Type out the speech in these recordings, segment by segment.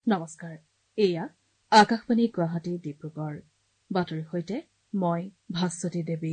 নমস্কাৰ, এয়া আকাশবাণী গুৱাহাটী ডিব্ৰুগড়। বাতৰিৰ সৈতে মই ভাস্বতী দেৱী।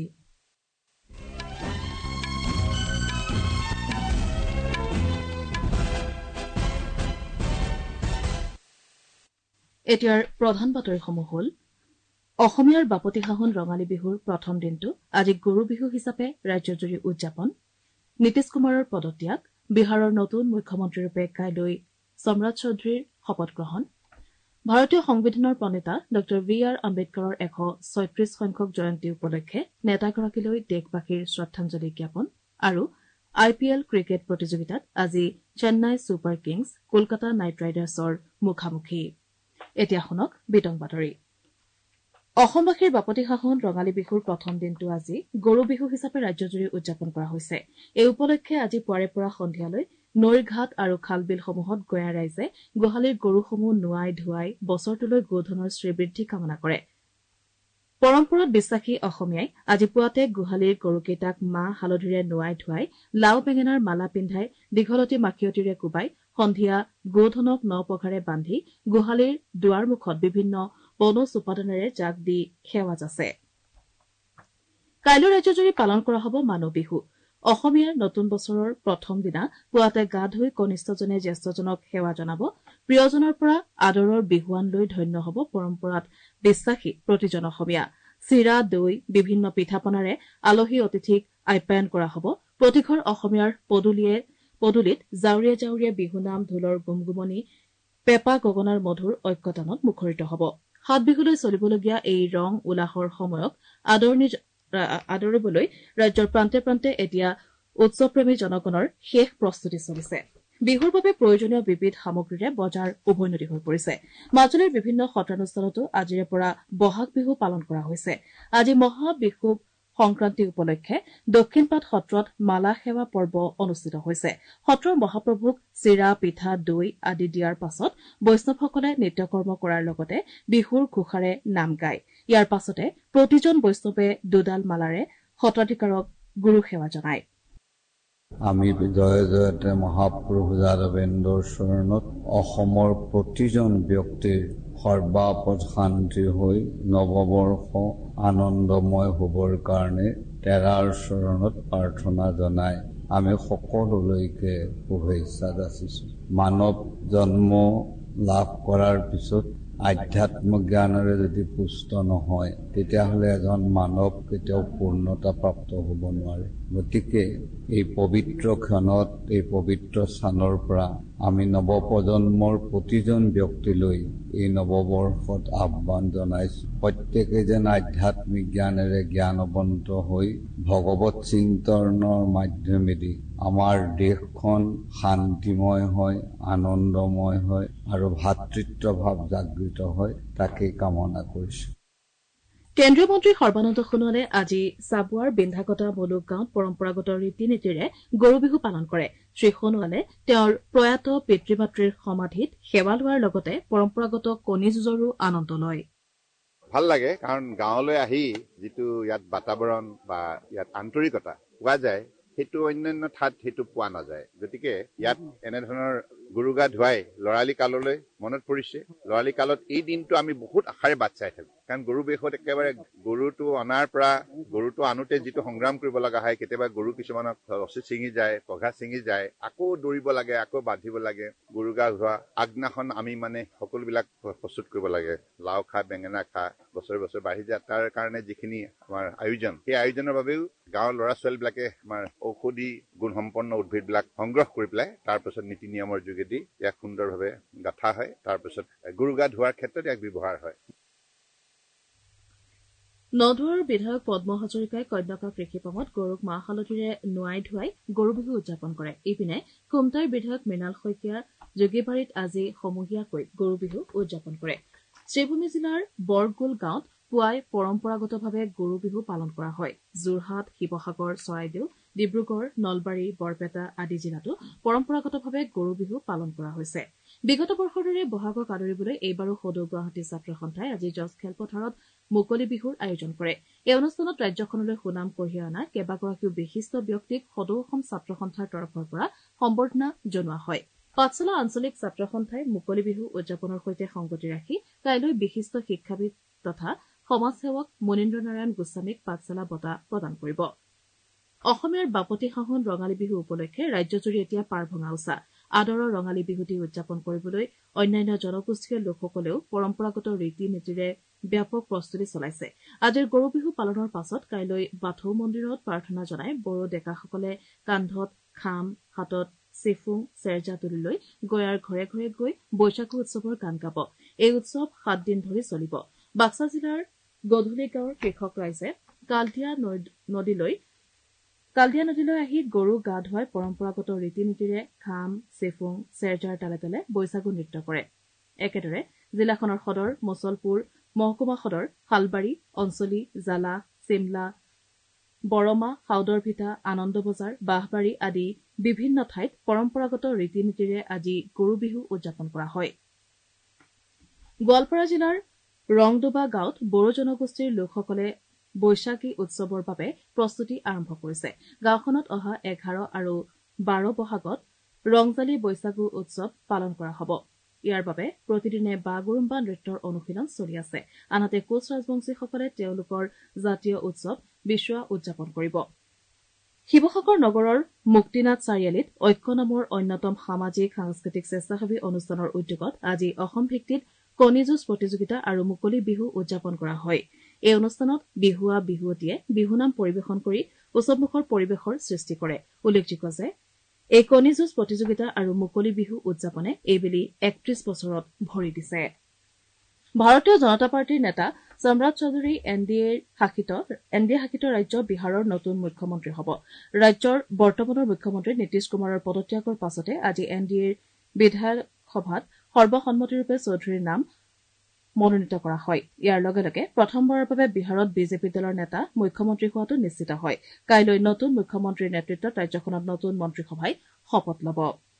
এতিয়াৰ প্ৰধান বাতৰিসমূহ হ'ল অসমীয়াৰ বাপতি সাহোন ৰঙালী বিহুৰ প্ৰথম দিনটো আজি গৰু বিহু হিচাপে ৰাজ্যজুৰি উদযাপন। নীতিশ কুমাৰৰ পদত্যাগ, বিহাৰৰ নতুন মুখ্যমন্ত্ৰীৰূপে কাইলৈ সম্ৰাট চৌধুৰীৰ শপত গ্ৰহণ। ভাৰতীয় সংবিধানৰ প্ৰণেতা ড বি আৰ আম্বেদকাৰৰ 136 সংখ্যক জয়ন্তী উপলক্ষে নেতাগৰাকীলৈ দেশবাসীৰ শ্ৰদ্ধাঞ্জলি জ্ঞাপন আৰু IPL ক্ৰিকেট প্ৰতিযোগিতাত আজি Chennai Super Kings Kolkata Knight ৰাইডাৰ্ছৰ মুখামুখি। এতিয়া শুনক বিতং বাতৰি। অসমবাসীৰ বাপতি সাহোন ৰঙালী বিহুৰ প্ৰথম দিনটো আজি গৰু বিহু হিচাপে ৰাজ্যজুৰি উদযাপন কৰা হৈছে। এই উপলক্ষে আজি পুৱাৰে পৰা সন্ধিয়ালৈ নৈৰ ঘাট আৰু খাল বিলসমূহত গঞা ৰাইজে গোহালিৰ গৰুসমূহ নোৱাই ধুৱাই বছৰটোলৈ গোধনৰ শ্ৰীবৃদ্ধি কামনা কৰে। পৰম্পৰাত বিশ্বাসী অসমীয়াই আজি পুৱাতে গোহালিৰ গৰুকেইটাক মাহ হালধিৰে নোৱাই ধুৱাই লাও বেঙেনাৰ মালা পিন্ধাই দীঘলতী মাখিয়তিৰে কোবাই সন্ধিয়া গোধনক ন পঘাৰে বান্ধি গোহালিৰ দুৱাৰ মুখত বিভিন্ন বনৌজ উপাদানেৰে জাক দি সেৱা যাচে। কাইলৈ ৰাজ্যজুৰি পালন কৰা হ'ব মানুহ বিহু। অসমীয়াৰ নতুন বছৰৰ প্ৰথম দিনা পুৱাতে গা ধুই কনিষ্ঠজনে জ্যেষ্ঠজনক সেৱা জনাব। প্ৰিয়জনৰ পৰা আদৰৰ বিহুৱান লৈ ধন্য হ'ব পৰম্পৰাত বিশ্বাসী প্ৰতিজন অসমীয়া। চিৰা, দৈ, বিভিন্ন পিঠাপনাৰে আলহী অতিথিক আপ্যায়ন কৰা হ'ব। প্ৰতিঘৰ অসমীয়াৰ পদূলিত জাউৰিয়ে জাউৰিয়ে বিহুনাম, ঢোলৰ গুমগুমনি, পেঁপা গগনাৰ মধুৰ ঐক্যতানত মুখৰিত হ'ব। সাত বিহুলৈ চলিবলগীয়া এই ৰং উলাহৰ সময়ক আদৰিবলৈ ৰাজ্যৰ প্ৰান্তে প্ৰান্তে এতিয়া উৎসৱপ্ৰেমী জনগণৰ শেষ প্ৰস্তুতি চলিছে। বিহুৰ বাবে প্ৰয়োজনীয় বিবিধ সামগ্ৰীৰে বজাৰ উভৈনদী হৈ পৰিছে। মাজুলীৰ বিভিন্ন সত্ৰানুষ্ঠানতো আজিৰে পৰা বহাগ বিহু পালন কৰা হৈছে। আজি মহা বিষুৱ সংক্ৰান্তি উপলক্ষে দক্ষিণপাট সত্ৰত মালা সেৱা পৰ্ব অনুষ্ঠিত হৈছে। সত্ৰৰ মহাপ্ৰভুক চিৰা, পিঠা, দৈ আদি দিয়াৰ পাছত বৈষ্ণৱসকলে নিত্যকৰ্ম কৰাৰ লগতে বিহুৰ ঘোষাৰে নাম গায়। ইয়াৰ পাছতে প্ৰতিজন বৈষ্ণৱে দুডাল মালাৰে সত্ৰাধিকাৰক গুৰু সেৱা জনায়। আমি জয় জয়তে মহাপ্ৰভু যাদৱেন্দ্ৰৰ চৰণত অসমৰ প্ৰতিজন ব্যক্তিৰ সৰ্বাপদ শান্তি হৈ নৱবৰ্ষ আনন্দময় হ'বৰ কাৰণে তেৰাৰ চৰণত প্ৰাৰ্থনা জনাই আমি সকলোলৈকে শুভেচ্ছা যাচিছোঁ। মানৱ জন্ম লাভ কৰাৰ পিছত আধ্যাত্মিক জ্ঞানেৰে যদি পুষ্ট নহয় তেতিয়াহ'লে এজন মানৱ কেতিয়াও পূৰ্ণতা প্ৰাপ্ত হ'ব নোৱাৰে। গতিকে এই পবিত্ৰ ক্ষণত, এই পবিত্ৰ স্থানৰ পৰা আমি নৱপ্ৰজন্মৰ প্ৰতিজন ব্যক্তিলৈ এই নৱবৰ্ষত আহ্বান জনাইছোঁ। প্ৰত্যেকে যেন আধ্যাত্মিক জ্ঞানেৰে জ্ঞানৱন্ত হৈ ভগৱত চিন্তনৰ মাধ্যমেদি আমাৰ দেশখন শান্তিময় হয়, আনন্দময় হয় আৰু ভাতৃত্বভাৱ জাগৃত হয়, তাকেই কামনা কৰিছোঁ। কেন্দ্ৰীয় মন্ত্ৰী সৰ্বানন্দ সোণোৱালে আজি চাবুৱাৰ বিন্ধাকটা মুলুক গাঁৱত পৰম্পৰাগত ৰীতি নীতিৰে গৰু বিহু পালন কৰে। শ্ৰীসোণোৱালে তেওঁৰ প্ৰয়াত পিতৃ মাতৃৰ সমাধিত সেৱা লোৱাৰ লগতে পৰম্পৰাগত কণী যুঁজৰো আনন্দ লয়। ভাল লাগে, কাৰণ গাঁৱলৈ আহি যিটো ইয়াত বাতাবৰণ বা ইয়াত আন্তৰিকতা পোৱা যায় সেইটো অন্যান্য ঠাইত সেইটো পোৱা নাযায়। গতিকে ইয়াত এনেধৰণৰ গৰু গা ধুৱাই লৰালি কাললৈ মনত পৰিছে। লৰালি কালত এই দিনটো আমি বহুত আশাৰে বাট চাই থাকোঁ, কাৰণ গৰু বেশত একেবাৰে গৰুটো অনাৰ পৰা গৰুটো আনোতে যিটো সংগ্ৰাম কৰিব লগা হয়, কেতিয়াবা গৰু কিছুমানক ৰছী ছিঙি যায়, পঘা ছিঙি যায়, আকৌ দৌৰিব লাগে, আকৌ বান্ধিব লাগে। গৰু গা ধোৱা আগদিনাখন আমি সকলোবিলাক প্ৰস্তুত কৰিব লাগে। লাও খা, বেঙেনা খা, বছৰে বছৰে বাঢ়ি যায়। তাৰ কাৰণে যিখিনি আমাৰ আয়োজন, সেই আয়োজনৰ বাবেও গাঁৱৰ ল'ৰা ছোৱালীবিলাকে আমাৰ ঔষধি গুণসম্পন্ন উদ্ভিদবিলাক সংগ্ৰহ কৰি পেলাই তাৰ পিছত নীতি নিয়মৰ যোগেদি ইয়াক সুন্দৰভাৱে গাঁথা হয়। তাৰ পিছত গৰু গা ধোৱাৰ ক্ষেত্ৰত ইয়াক ব্যৱহাৰ হয়। নধুৱাৰ বিধায়ক পদ্ম হাজৰিকাই কন্যকা কৃষিপামত গৰুক মাহ হালধিৰে নোৱাই ধুৱাই গৰু বিহু উদযাপন কৰে। ইপিনে খুমটাইৰ বিধায়ক মৃণাল শইকীয়া যোগীবাৰীত আজি সমূহীয়াকৈ গৰু বিহু উদযাপন কৰে। শ্ৰীভূমি জিলাৰ বৰগোল গাঁৱত পুৱাই পৰম্পৰাগতভাৱে গৰু বিহু পালন কৰা হয়। যোৰহাট, শিৱসাগৰ, চৰাইদেউ, ডিব্ৰুগড়, নলবাৰী, বৰপেটা আদি জিলাতো পৰম্পৰাগতভাৱে গৰু বিহু পালন কৰা হৈছে। বিগত বৰ্ষৰ দৰে বহাগক আদৰিবলৈ এইবাৰো সদৌ গুৱাহাটী ছাত্ৰ সন্থাই আজি জজ খেলপথাৰত মুকলি বিহুৰ আয়োজন কৰে। এই অনুষ্ঠানত ৰাজ্যখনলৈ সুনাম কঢ়িয়াই অনা কেইবাগৰাকীও বিশিষ্ট ব্যক্তিক সদৌ অসম ছাত্ৰ সন্থাৰ তৰফৰ পৰা সম্বৰ্ধনা জনোৱা হয়। পাঠশালা আঞ্চলিক ছাত্ৰ সন্থাই মুকলি বিহু উদযাপনৰ সৈতে সংগতি ৰাখি কাইলৈ বিশিষ্ট শিক্ষাবিদ তথা সমাজসেৱক মনীন্দ্ৰ নাৰায়ণ গোস্বামীক পাঠশালা বঁটা প্ৰদান কৰিব অসমীয়াৰ বাপতি সাহোন ৰঙালী বিহু উপলক্ষে ৰাজ্যজুৰি এতিয়া পাৰ ভঙা উচা আদৰৰ ৰঙালী বিহুটি উদযাপন কৰিবলৈ অন্যান্য জনগোষ্ঠীয় লোকসকলেও পৰম্পৰাগত ৰীতি নীতিৰে ব্যাপক প্ৰস্তুতি চলাইছে আজিৰ গৰু বিহু পালনৰ পাছত কাইলৈ বাথৌ মন্দিৰত প্ৰাৰ্থনা জনাই বড়ো ডেকাসকলে কান্ধত খাম হাতত চেফুং চেৰজা তুলি লৈ গয়াৰ ঘৰে ঘৰে গৈ বৈশাখু উৎসৱৰ গান গাব এই উৎসৱ 7 দিন ধৰি চলিব বাক্সা জিলাৰ গধূলি গাঁৱৰ কৃষক ৰাইজে কালদিয়া নদীলৈ আহি গৰু গা ধুৱাই পৰম্পৰাগত ৰীতি নীতিৰে খাম চেফুং চেৰজাৰ তালে তালে বৈশাগু নৃত্য কৰে একেদৰে জিলাখনৰ সদৰ মছলপুৰ মহকুমা সদৰ শালবাৰী অঞ্চলী জালা চিমলা বৰমা হাউদৰ ভিটা আনন্দ বজাৰ বাহবাৰী আদি বিভিন্ন ঠাইত পৰম্পৰাগত ৰীতি নীতিৰে আজি গৰু বিহু উদযাপন কৰা হয় গোৱালপাৰা জিলাৰ ৰংডোবা গাঁৱত বড়ো জনগোষ্ঠীৰ লোকসকলে বৈশাখী উৎসৱৰ বাবে প্ৰস্তুতি আৰম্ভ কৰিছে গাঁওখনত অহা 11 আৰু 12 বহাগত ৰংজালী বৈশাগু উৎসৱ পালন কৰা হ'ব ইয়াৰ বাবে প্ৰতিদিনে বাগুৰুম্বা নৃত্যৰ অনুশীলন চলি আছে আনহাতে কোচ ৰাজবংশীসকলে তেওঁলোকৰ জাতীয় উৎসৱ বিশ্বৱা উদযাপন কৰিব শিৱসাগৰ নগৰৰ মুক্তিনাথ চাৰিআলিত ঐক্য নামৰ অন্যতম সামাজিক সাংস্কৃতিক স্বেচ্ছাসেৱী অনুষ্ঠানৰ উদ্যোগত আজি অসম ভিত্তিত কণী যুঁজ প্ৰতিযোগিতা আৰু মুকলি বিহু উদযাপন কৰা হয় এই অনুষ্ঠানত বিহুৱা বিহুৱতীয়ে বিহুনাম পৰিৱেশন কৰি উৎসৱমুখৰ পৰিৱেশৰ সৃষ্টি কৰে উল্লেখযোগ্য যে এই কণী যুঁজ প্ৰতিযোগিতা আৰু মুকলি বিহু উদযাপনে এইবেলি 31 বছৰত ভৰি দিছে ভাৰতীয় জনতা পাৰ্টীৰ নেতা সম্ৰাট চৌধুৰী এনডিএ শাসিত ৰাজ্য বিহাৰৰ নতুন মুখ্যমন্ত্ৰী হ'ব ৰাজ্যৰ বৰ্তমানৰ মুখ্যমন্ত্ৰী নীতিশ কুমাৰৰ পদত্যাগৰ পাছতে আজি এনডিএৰ বিধায়ক সভাত সৰ্বসন্মতিৰূপে চৌধুৰীৰ নাম মনোনীত কৰা হয় ইয়াৰ লগে লগে প্ৰথমবাৰৰ বাবে বিহাৰত বিজেপি দলৰ নেতা মুখ্যমন্ত্ৰী হোৱাটো নিশ্চিত হয় কাইলৈ নতুন মুখ্যমন্ত্ৰীৰ নেতৃত্বত ৰাজ্যখনত নতুন মন্ত্ৰীসভাই শপত ল'ব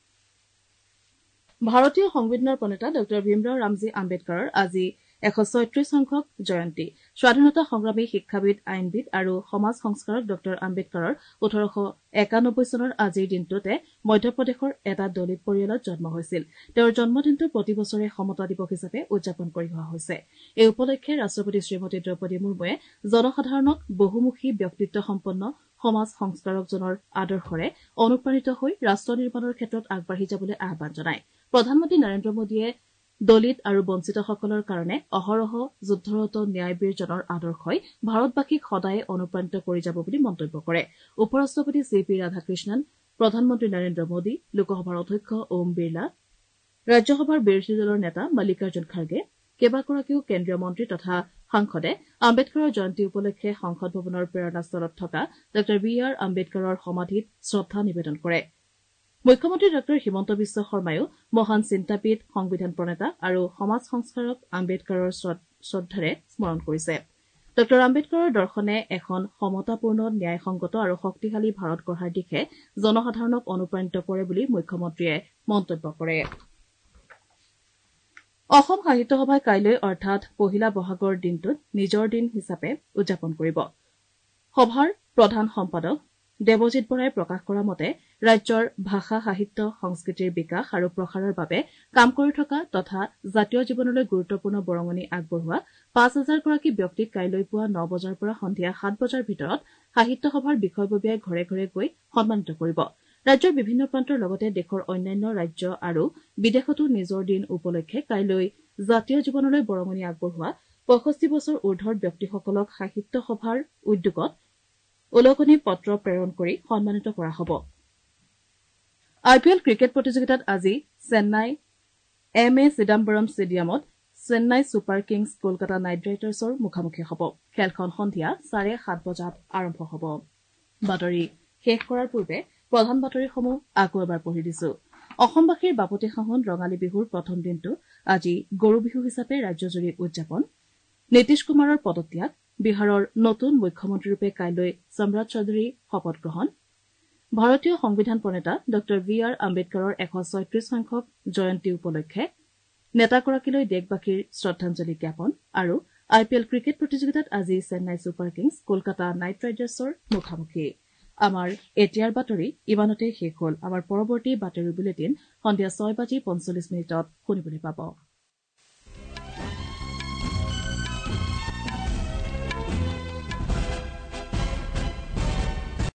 ভাৰতীয় সংবিধানৰ প্ৰণেতা ড ভীমৰাও ৰামজী আম্বেদকাৰৰ আজি 136 সংখ্যক জয়ন্তী স্বাধীনতা সংগ্ৰামী শিক্ষাবিদ আইনবিদ আৰু সমাজ সংস্কাৰক ড আম্বেদকাৰৰ 1891 চনৰ আজিৰ দিনটোতে মধ্যপ্ৰদেশৰ এটা দলিত পৰিয়ালত জন্ম হৈছিল তেওঁৰ জন্মদিনটো প্ৰতি বছৰে সমতা দিৱস হিচাপে উদযাপন কৰি অহা হৈছে এই উপলক্ষে ৰাষ্ট্ৰপতি শ্ৰীমতী দ্ৰৌপদী মুৰ্মুৱে জনসাধাৰণক বহুমুখী ব্যক্তিত্ব সম্পন্ন সমাজ সংস্কাৰকজনৰ আদৰ্শৰে অনুপ্ৰাণিত হৈ ৰাষ্ট্ৰ নিৰ্মাণৰ ক্ষেত্ৰত আগবাঢ়ি যাবলৈ আহ্বান জনায় প্ৰধানমন্ত্ৰী নৰেন্দ্ৰ মোদীয়ে দলিত আৰু বঞ্চিতসকলৰ কাৰণে অহৰহ যুদ্ধৰত ন্যায়বীৰজনৰ আদৰ্শই ভাৰতবাসীক সদায়ে অনুপ্ৰাণিত কৰি যাব বুলি মন্তব্য কৰে উপ ৰাষ্ট্ৰপতি চি.পি. ৰাধাকৃষ্ণন প্ৰধানমন্ত্ৰী নৰেন্দ্ৰ মোদী লোকসভাৰ অধ্যক্ষ ওম বিৰলা ৰাজ্যসভাৰ বিৰোধী দলৰ নেতা মল্লিকাৰ্জুন খাৰ্গে কেইবাগৰাকীও কেন্দ্ৰীয় মন্ত্ৰী তথা সাংসদে আম্বেদকাৰৰ জয়ন্তী উপলক্ষে সংসদ ভৱনৰ প্ৰেৰণাস্থলত থকা ড বি আৰ আম্বেদকাৰৰ সমাধিত শ্ৰদ্ধা নিবেদন কৰে মুখ্যমন্ত্ৰী ড হিমন্ত বিশ্ব শৰ্মায়ো মহান চিন্তাবিদ সংবিধান প্ৰণেতা আৰু সমাজ সংস্কাৰক আম্বেদকাৰৰ শ্ৰদ্ধাৰে স্মৰণ কৰিছে ড আম্বেদকাৰৰ দৰ্শনে এখন সমতাপূৰ্ণ ন্যায়সংগত আৰু শক্তিশালী ভাৰত গঢ়াৰ দিশে জনসাধাৰণক অনুপ্ৰাণিত কৰে বুলি মুখ্যমন্ত্ৰীয়ে মন্তব্য কৰে অসম সাহিত্য সভাই কাইলৈ অৰ্থাৎ পহিলা বহাগৰ দিনটোত নিজৰ দিন হিচাপে উদযাপন কৰিব সভাৰ প্ৰধান সম্পাদক দেৱজিৎ বৰাই প্ৰকাশ কৰা মতে ৰাজ্যৰ ভাষা সাহিত্য সংস্কৃতিৰ বিকাশ আৰু প্ৰসাৰৰ বাবে কাম কৰি থকা তথা জাতীয় জীৱনলৈ গুৰুত্বপূৰ্ণ বৰঙণি আগবঢ়োৱা ৫,০০০ গৰাকী ব্যক্তিক কাইলৈ পুৱা ৯ বজাৰ পৰা সন্ধিয়া ৭ বজাৰ ভিতৰত সাহিত্য সভাৰ বিষয়ববীয়াই ঘৰে ঘৰে গৈ সন্মানিত কৰিব ৰাজ্যৰ বিভিন্ন প্ৰান্তৰ লগতে দেশৰ অন্যান্য ৰাজ্য আৰু বিদেশতো নিজৰ দিন উপলক্ষে কাইলৈ জাতীয় জীৱনলৈ বৰঙণি আগবঢ়োৱা ৬৫ বছৰ ঊৰ্ধৰ ব্যক্তিসকলক সাহিত্য সভাৰ উদ্যোগত উলগনি পত্ৰ প্ৰেৰণ কৰি সন্মানিত কৰা হ'ব IPL ক্ৰিকেট প্ৰতিযোগিতাত আজি চেন্নাই এম.এ. চিদাম্বৰম ষ্টেডিয়ামত Chennai Super Kings Kolkata Knight ৰাইডাৰ্ছৰ মুখামুখি হ'ব খেলখন সন্ধিয়া 7:30 বজাত আৰম্ভ হ'ব বাতৰি শেষ কৰাৰ পূৰ্বে প্ৰধান বাতৰিসমূহ আকৌ এবাৰ পঢ়ি দিছো অসমবাসীৰ বাপতি সাহোন ৰঙালী বিহুৰ প্ৰথম দিনটো আজি গৰু বিহু হিচাপে ৰাজ্যজুৰি উদযাপন নীতিশ কুমাৰৰ পদত্যাগ বিহাৰৰ নতুন মুখ্যমন্ত্ৰীৰূপে কাইলৈ সম্ৰাট চৌধুৰী শপত গ্ৰহণ ভাৰতীয় সংবিধান প্ৰণেতা ড বি আৰ আম্বেদকাৰৰ 136 সংখ্যক জয়ন্তী উপলক্ষে নেতাগৰাকীলৈ দেশবাসীৰ শ্ৰদ্ধাঞ্জলি জ্ঞাপন আৰু IPL ক্ৰিকেট প্ৰতিযোগিতাত আজি Chennai Super Kings Kolkata Knight ৰাইডাৰ্ছৰ মুখামুখি আমাৰ এতিয়াৰ বাতৰি ইমানতে শেষ হ'ল। আমাৰ পৰৱৰ্তী বাতৰি বুলেটিন সন্ধিয়া 6:45 শুনিবলৈ পাব।